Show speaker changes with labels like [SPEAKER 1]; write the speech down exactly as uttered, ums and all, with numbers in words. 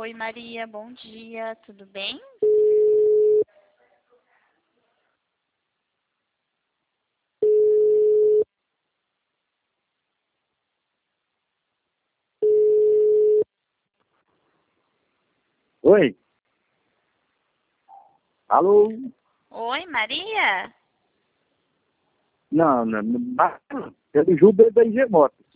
[SPEAKER 1] Oi, Maria, bom dia, tudo bem?
[SPEAKER 2] Oi? Alô?
[SPEAKER 1] Oi, Maria?
[SPEAKER 2] Não, não, não. Eu do Juba da I G Moto.